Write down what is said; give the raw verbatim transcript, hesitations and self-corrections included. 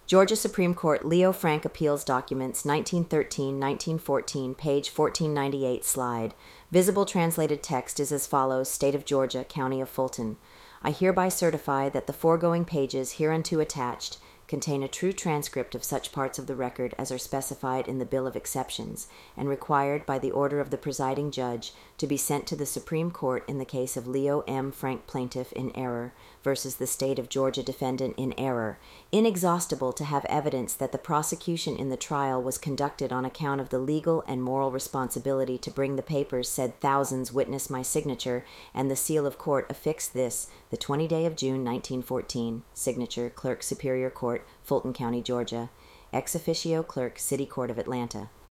Georgia Supreme Court Leo Frank Appeals Documents nineteen thirteen to nineteen fourteen, page fourteen ninety-eight, slide. Visible translated text is as follows: State of Georgia, County of Fulton. I hereby certify that the foregoing pages hereunto attached contain a true transcript of such parts of the record as are specified in the Bill of Exceptions, and required by the order of the presiding judge to be sent to the Supreme Court in the case of Leo M. Frank plaintiff in error versus the State of Georgia defendant in error, inexhaustible to have evidence that the prosecution in the trial was conducted on account of the legal and moral responsibility to bring the papers said thousands witness my signature, and the seal of court affix this, the twentieth day of June, nineteen fourteen. Signature, Clerk Superior Court, Fulton County, Georgia. Ex officio Clerk, City Court of Atlanta.